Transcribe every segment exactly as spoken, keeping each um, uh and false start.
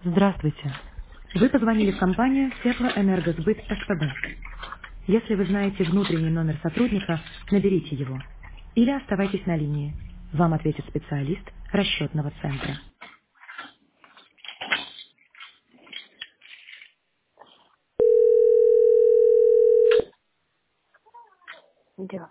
Здравствуйте. Вы позвонили в компанию Теплоэнергосбыт СПБ. Если вы знаете внутренний номер сотрудника, наберите его. Или оставайтесь на линии. Вам ответит специалист расчетного центра. Да.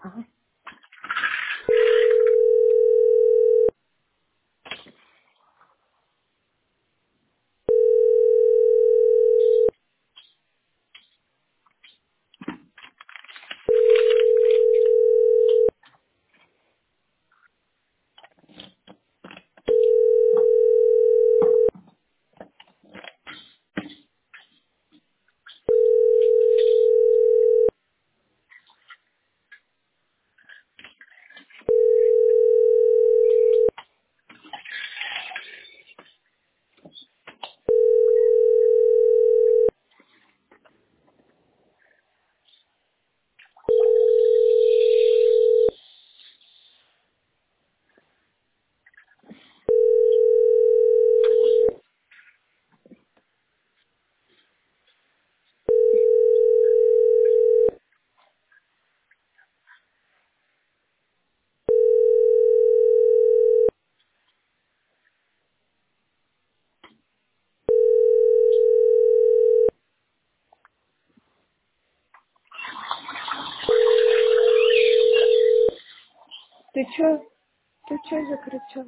Ты чё? Ты чё закричал?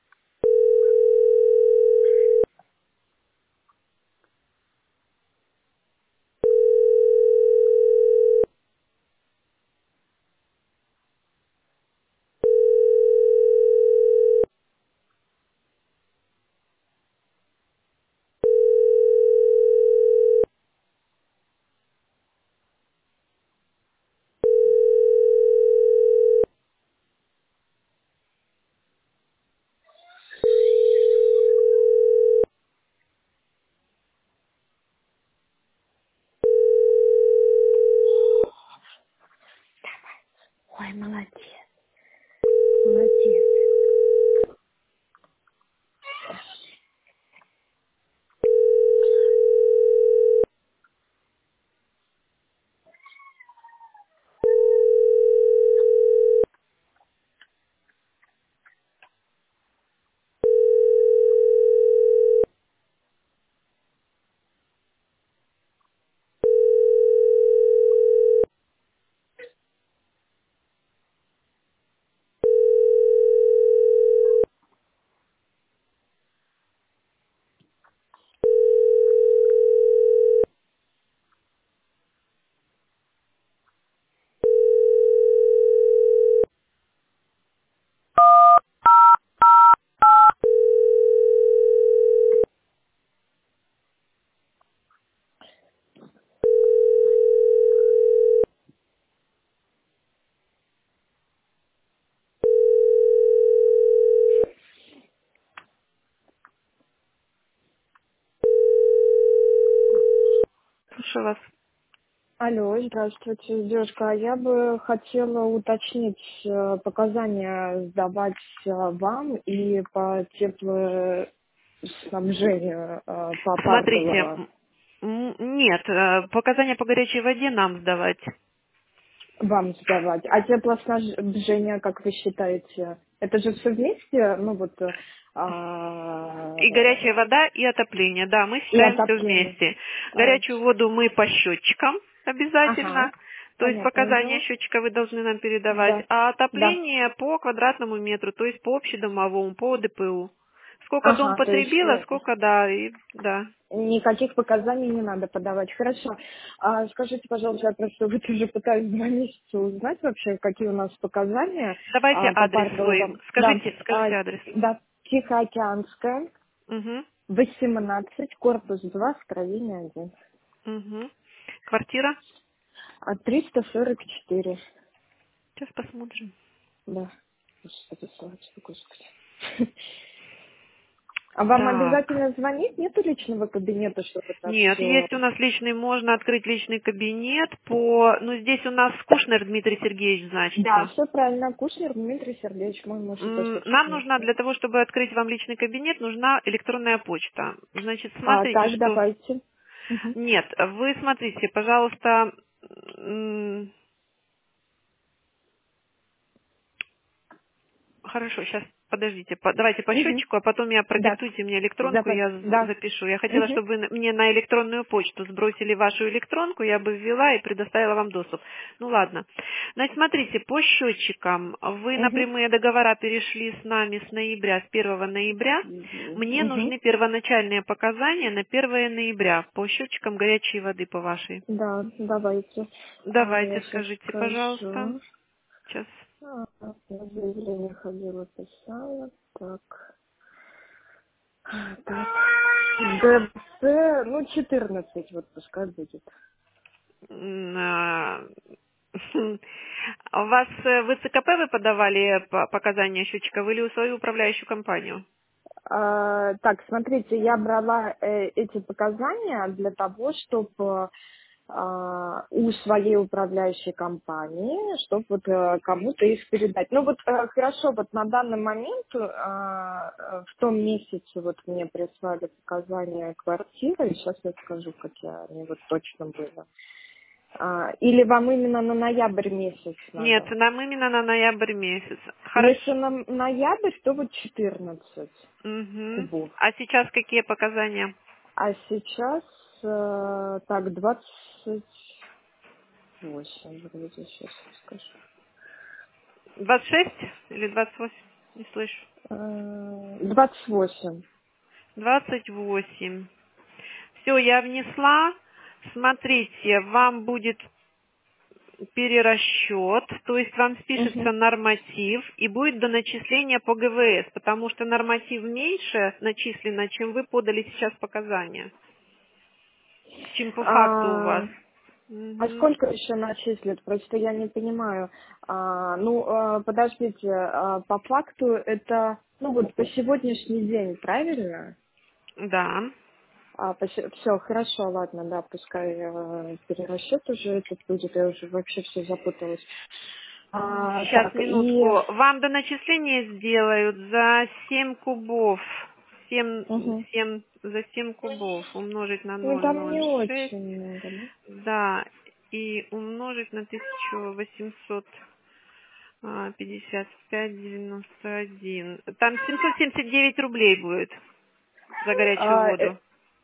Ой, молодец. Молодец. Слушаю вас. Алло, здравствуйте, девушка. А я бы хотела уточнить э, показания сдавать э, вам и по теплоснабжению э, по Смотрите, Парголово. м, м, нет, э, показания по горячей воде нам сдавать. Вам сдавать. А теплоснабжение, как вы считаете, это же все вместе? Ну вот э, И а, горячая вода, и отопление. Да, мы и считаем все отопление. вместе. А, Горячую воду мы по счетчикам ага, обязательно. То есть понятное показания дело. счетчика вы должны нам передавать. Да, А да. отопление по квадратному метру, то есть по общедомовому, по ДПУ. Сколько дом Ага, то есть потребила, э, сколько да, и да. никаких показаний не надо подавать. Хорошо. А скажите, пожалуйста, я просто вот уже пытаюсь два месяца узнать вообще, какие у нас показания Давайте а, по адрес свой. Парголовым. Да, Скажите, а, скажите адрес. да, Тихоокеанская, Угу. восемнадцать, корпус два, строение один. Угу. Квартира? А триста сорок четыре. Сейчас посмотрим. Да. Господи, слава тебе, Господи. А вам Так. обязательно звонить? Нету личного кабинета, чтобы это Нет, все... есть у нас личный, можно открыть личный кабинет по... Ну, здесь у нас Кушнер Дмитрий Сергеевич Да, значится. все правильно. Кушнер Дмитрий Сергеевич, мой муж М, Нам точно. нужна, для того, чтобы открыть вам личный кабинет, нужна электронная почта. Значит, А, смотрите, так, что... давайте. Мгм. Нет, вы смотрите, пожалуйста, м, хорошо, сейчас подождите, по- давайте по Мгм. счетчику, а потом я Да, продиктуйте мне электронку, давай, я з- да. запишу. Я хотела, Мгм. чтобы вы на- мне на электронную почту сбросили вашу электронку, я бы ввела и предоставила вам доступ. Ну ладно. Значит, смотрите, по счетчикам вы на Мгм. прямые договора перешли с нами с ноября, с первого ноября. Мне Мгм. нужны первоначальные показания на первое ноября по счетчикам горячей воды по вашей. Да, давайте. А, я Давайте, сейчас скажите, пожалуйста. скажу. Сейчас. А, я заявление ходила, писала. Так. А, так. ДЦ, ну, четырнадцать, вот пускай будет. М, а, У вас э, в ЦКП вы подавали по- показания счетчиков или у свою управляющую компанию? А, так, смотрите, я брала э, эти показания для того, чтобы у своей управляющей компании, чтобы вот э, кому-то их передать. Ну вот э, хорошо, вот на данный момент э, э, в том месяце вот мне прислали показания квартиры, сейчас я скажу, какие они вот точно были. А, или вам именно на ноябрь месяц Нет, надо? нам именно на ноябрь месяц. Если Хорошо. на ноябрь, то вот четырнадцать Мгм. кубов. А сейчас какие показания? А сейчас э, так двадцать восемь, вроде сейчас скажу. двадцать шесть или двадцать восемь? Не слышу. Э, двадцать восемь. двадцать восемь. Все, я внесла. Смотрите, вам будет перерасчет, то есть вам спишется Мгм. норматив и будет доначисление по ГВС, потому что норматив меньше начислено, чем вы подали сейчас показания, чем по факту у вас. А, а Мгм. сколько еще начислят? Просто я не понимаю. А, ну, а, подождите, а, по факту это, ну вот по сегодняшний день, правильно? Да. А, все, хорошо, ладно, да, пускай э, перерасчет уже этот будет, я уже вообще все запуталась. А, Сейчас, так, и... минутку. Вам доначисление сделают за семь кубов. семь, Мгм. семь, за семь кубов умножить на Ну, ноль там не ноль шесть. очень много, да? Да. И умножить на тысячу восемьсот пятьдесят пять девяносто один. Там семьсот семьдесят девять рублей будет за горячую А, э, воду.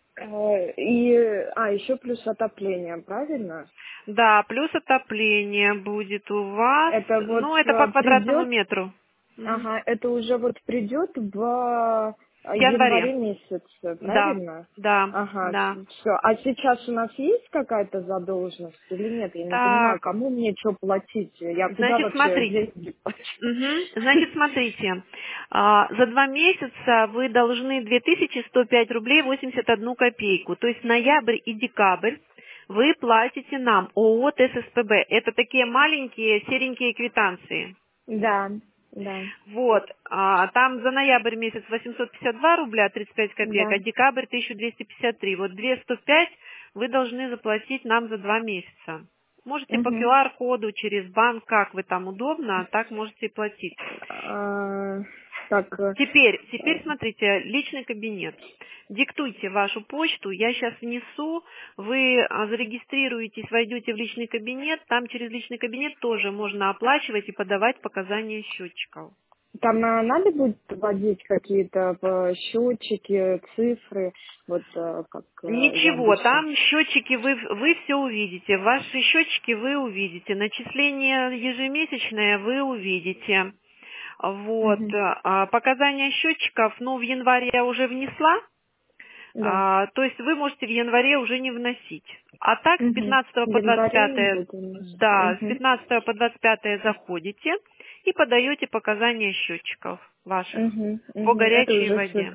э, и, а, еще плюс отопление, правильно? Да, плюс отопление будет у вас. Это вот Ну, это по э, квадратному придет, метру. Мгм. ага, это уже вот придет в э, В январе. январе месяце, Да, правильно? да, Ага, да. все. А сейчас у нас есть какая-то задолженность или нет? Я не понимаю, Так, кому мне что платить? Я куда значит, вообще смотрите. деньги плачу? Мгм. Значит, смотрите, а, за два месяца вы должны две тысячи сто пять рублей восемьдесят одну копейку. То есть ноябрь и декабрь вы платите нам ООО ТССПБ. Это такие маленькие серенькие квитанции. Да, да, Вот, а, там за ноябрь месяц восемьсот пятьдесят два рубля тридцать пять копеек, да. а декабрь тысяча двести пятьдесят три. Вот двести сто пять вы должны заплатить нам за два месяца. Можете по Угу. Q R-коду через банк, как вы там удобно, так можете и платить. А, так, э, Теперь, теперь смотрите, личный кабинет. Диктуйте вашу почту, я сейчас внесу, вы а, зарегистрируетесь, войдете в личный кабинет, там через личный кабинет тоже можно оплачивать и подавать показания счетчиков. там а, надо будет вводить какие-то э, счетчики, цифры, вот э, как э, я Ничего, обычно. там счетчики вы, вы все увидите, ваши счетчики вы увидите, начисление ежемесячное вы увидите. Вот, Мгм. а, показания счетчиков, ну, в январе я уже внесла, Да. а, то есть вы можете в январе уже не вносить. А так с Мгм. пятнадцатого В по двадцать январе не пятое, буду. у нас. да, с Мгм. пятнадцатого по двадцать пятое заходите и подаете показания счетчиков ваших Мгм. по Мгм. Это горячей уже с, воде.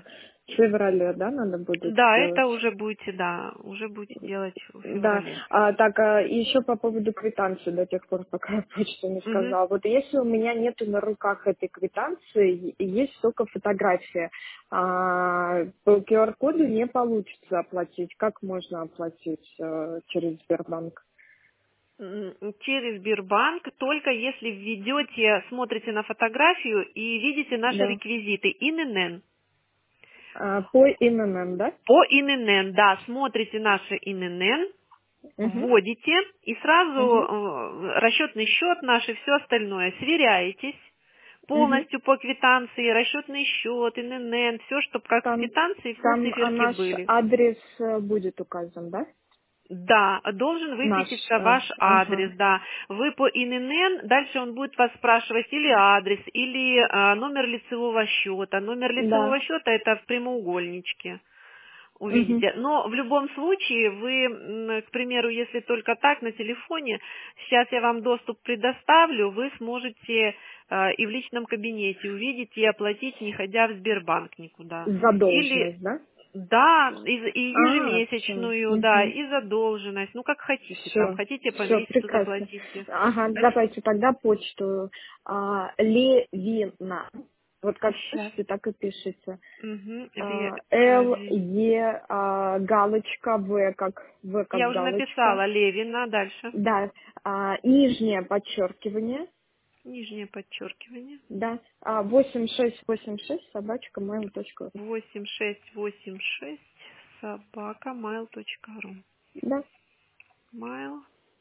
В феврале, да, надо будет Да, сделать? это уже будете, да, уже будете делать в Да. феврале. А, так, а, еще по поводу квитанции до тех пор, пока я почту не Мгм. сказала. Вот если у меня нету на руках этой квитанции, и есть только фотография, а, по ку ар коду не получится оплатить. Как можно оплатить э, через Сбербанк? М, Через Сбербанк, только если введете, смотрите на фотографию и видите наши Да. реквизиты ИНН. А, по ИНН, да? По ИНН, да, смотрите наши ИНН, Угу. вводите и сразу Угу. э, расчетный счет наш и все остальное сверяетесь Угу. полностью по квитанции, расчетный счет, ИНН, все, чтобы как в Там, квитанции все там а, циферки наш были. адрес э, будет указан, да? Да, должен Наш. высветиться э, ваш ага. адрес, да. Вы по ИНН, дальше он будет вас спрашивать или адрес, или а, номер лицевого счета. Номер Да. лицевого счета это в прямоугольничке Угу. увидите. Но в любом случае вы, м, к примеру, если только так на телефоне, сейчас я вам доступ предоставлю, вы сможете а, и в личном кабинете увидеть и оплатить, не ходя в Сбербанк никуда. Или Задолженность, да? да, и, и А, все. ежемесячную, да, Угу. и задолженность. Ну, как хотите там. Все. Хотите по Все, месяцу прекрасно. заплатите. Ага, давайте тогда почту. А, Левина. Вот как Сейчас. пишете, так и пишите. Угу. А, Л, Е, а, галочка, В, как В, Я как уже галочка. написала Левина. Дальше. Да, а, нижнее подчеркивание. Нижнее подчеркивание. Да, а, восемь шесть восемь шесть собачка mail точка ру. восемь шесть восемь шесть собака mail точка ру. Да. mail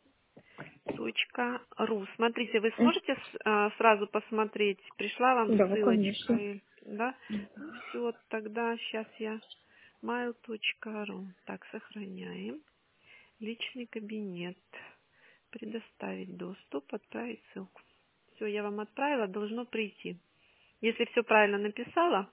точка ру. Смотрите, вы М, сможете с- а, сразу посмотреть, пришла вам Да, ссылочка, конечно. и- да? Все, тогда сейчас я mail точка ру. Так, сохраняем. Личный кабинет. Предоставить доступ, отправить ссылку. Все, я вам отправила, должно прийти. Если все правильно написала,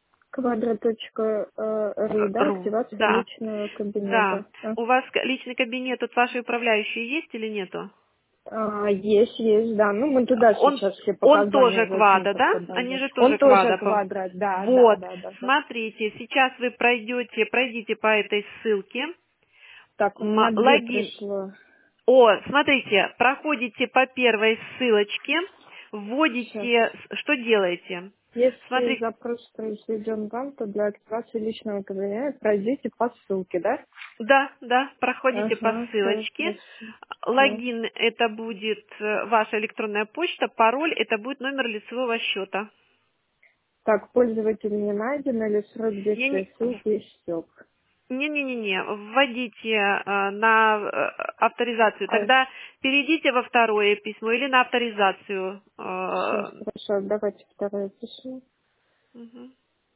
Квадро.ру, э, да, ру, активация да, личного да. кабинета. А, У вас к- личный кабинет, тут ваши управляющие есть или нету? а, есть, есть, да. Ну, мы туда Он, сейчас все он показания тоже возьму квада, да? только Они даже. же Он тоже тоже квада. по- квадрат, да, да, Вот, да, да, да. смотрите, сейчас вы пройдете, пройдите по этой ссылке. Так, у М- меня две Логин. пришло. О, смотрите, проходите по первой ссылочке, Сейчас. вводите, с- что делаете? Если Смотрите, запрос произведен вам, то для активации личного кабинета пройдите по ссылке, да? да, да, проходите по Ага, ссылочке. хорошо. Да. Логин это будет э, ваша электронная почта, пароль это будет номер лицевого счета. Так, пользователь не найден или срок действия Не-не- ссылки истек. Не-не-не, вводите э, на э, авторизацию. А, Тогда перейдите во второе письмо или на авторизацию. сейчас, э, хорошо, давайте второе письмо. мгм.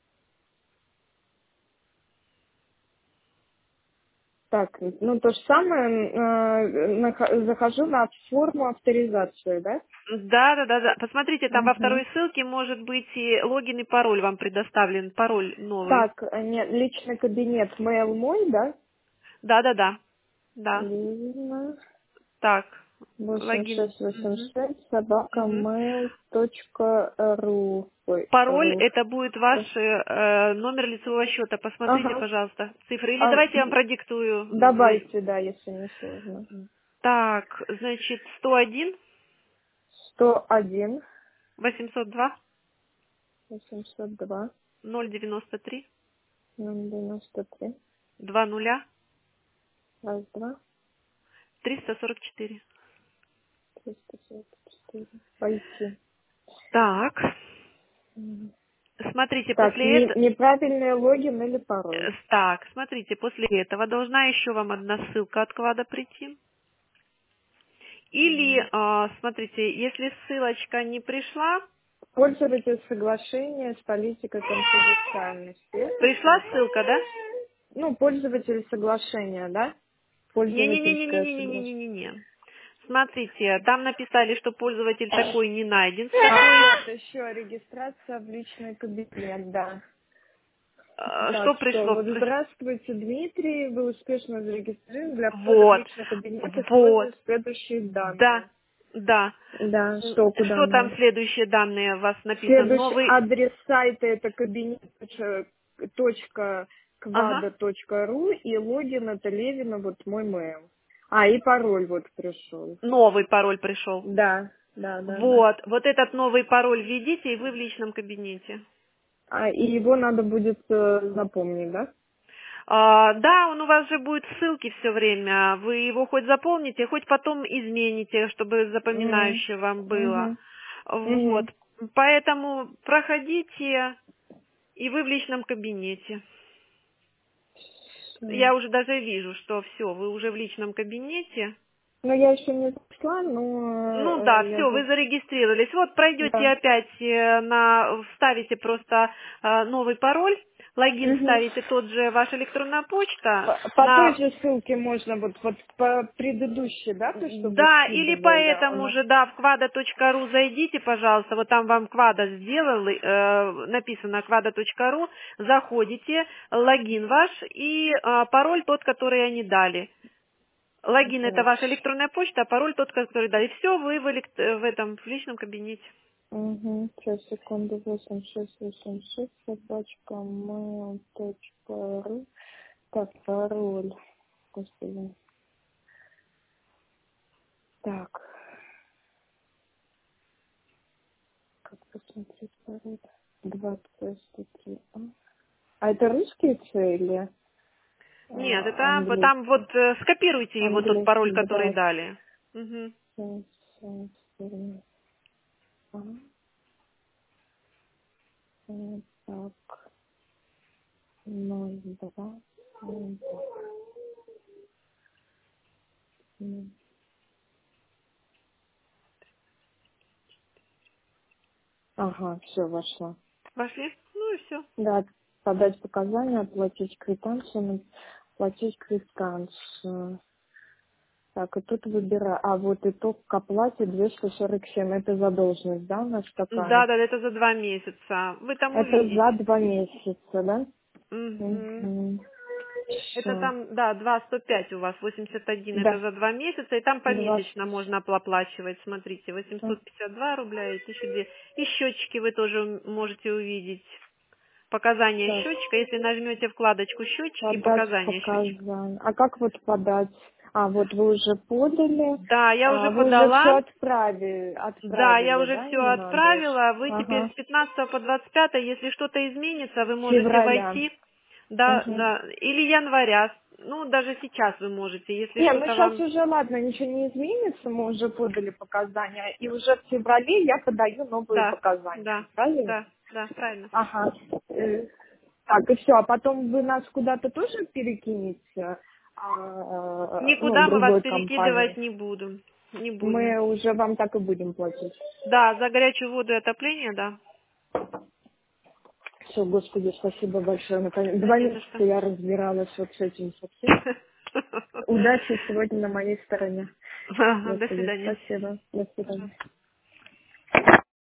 Так, ну то же самое, э, нах- захожу на форму авторизации, да? Да, да, да, да. Посмотрите, там во Угу. второй ссылке может быть и логин и пароль вам предоставлен, пароль новый. Так, э, нет, личный кабинет, mail мой, да? Да, да, да. Да. Лина, Так. восемь Логин. шесть восемь Мгм. шесть собака Мгм. mail точка ру. Ой, Пароль ру. это будет ваш э, номер лицевого счета. Посмотрите, Ага. пожалуйста, цифры. Или А, давайте я вам м, продиктую. Мой. добавьте, да, если не сложно. Так, значит, сто один сто один восемьсот два восемьсот два ноль девяносто три ноль девяносто три два нуля раз два триста сорок четыре. триста сорок четыре. Пойти. Так, Мгм. смотрите, Так, после не- этого... неправильный логин или пароль? Так, смотрите, после этого должна еще вам одна ссылка от Квада прийти. Или, Мгм. а, смотрите, если ссылочка не пришла, Пользователь соглашения с политикой конфиденциальности. Это пришла что? ссылка, да? Ну, пользователь соглашения, да? Пользовательское соглашение. Не-не-не-не-не-не-не-не-не. Смотрите, там написали, что пользователь такой не найден. С А какой... вот еще регистрация в личный кабинет, да. э, Так, Что что, пришло? вот здравствуйте, Дмитрий, вы успешно зарегистрированы для входа в Вот, личный кабинет, вот, используя следующие да, данные. да. Да, М, что, куда Что там мне? следующие данные у вас написано? Следующий Новый, адрес сайта это кабинет точка Ага. квада точка ру и логин это Левина, вот мой mail. А, и пароль вот пришел. Новый пароль пришел. Да, да, да, да. Вот. Вот этот новый пароль введите, и вы в личном кабинете. А, и его надо будет э, запомнить, да? А, да, он у вас же будет в ссылке все время. Вы его хоть заполните, хоть потом измените, чтобы М, запоминающее вам было. мгм, Вот. мгм. Поэтому проходите, и вы в личном кабинете. Всё. Я уже даже вижу, что все, вы уже в личном кабинете. Ну, я еще не зашла, но Ну э, да, я все, за... вы зарегистрировались. Вот пройдете Да. опять э, на, вставите просто э, новый пароль, логин Мгм. ставите тот же, ваша электронная почта, По, по той на же ссылке можно вот, вот по предыдущей, да, то, что вы да, или по скидывали, этому она... же, да, в квада точка ру зайдите, пожалуйста, вот там вам квада сделал, э, написано квада точка ру, заходите, логин ваш и э, пароль тот, который они дали. Логин это Так. ваша электронная почта, а пароль тот, который дали. Все, вы в, элект- в этом в личном кабинете. Угу. Сейчас, секунду, восемь шесть восемь шесть собачка mail точка ру. Так, пароль. Господи. Так, как посмотреть пароль? двадцать статьи. А, А это русские цели? Нет, А, это б- там английские. вот э, скопируйте его тот пароль, Английский, который двадцать. дали. Мгм. А, э, так, ноль два. ноль два. М. Ага, все, вошла. Вошли? Ну и все. Да, подать показания, оплатить квитанцию, оплатить квитанцию. Так, и тут выбираю. А вот итог к оплате двести сорок семь. Это задолженность, да, у нас такая? Да, да, это за два месяца. Вы там Это за увидите. два месяца, да? Мгм. Угу. Это Все. там, да, два сто пять у вас, восемьдесят один это Да, за два месяца, и там два. помесячно можно оплачивать. Смотрите, восемьсот пятьдесят два рубля и тысяча двести. И счетчики вы тоже м- можете увидеть. Показания Так, счетчика, если нажмете вкладочку счетчики, подать показания счетчика. показания. А как вот подать? А, вот вы уже подали, Да, я а, уже вы уже все подала. отправили, Да, я отправили, уже да, все не надо уж? отправила. Вы теперь Ага, с пятнадцатого по двадцать пятое, если что-то изменится, вы можете февраля. войти. Да, Угу. да. Или января. Ну, даже сейчас вы можете, если Не, ну что-то сейчас вам... уже, ладно, ничего не изменится, мы уже подали показания, и уже в феврале я подаю новые Да, показания, да, правильно? да, да, правильно. Ага. Э, Так, и все, а потом вы нас куда-то тоже перекинете, а, ну, Никуда мы вас другой перекидывать компании? не буду. Не будем. Мы уже вам так и будем платить. Да, за горячую воду и отопление, да. Все, Господи, спасибо большое. Наконец- Да Два не за месяца что. я разбиралась вот с этим совсем. Удачи сегодня на моей стороне. Ага, до Господи, свидания. спасибо. До свидания.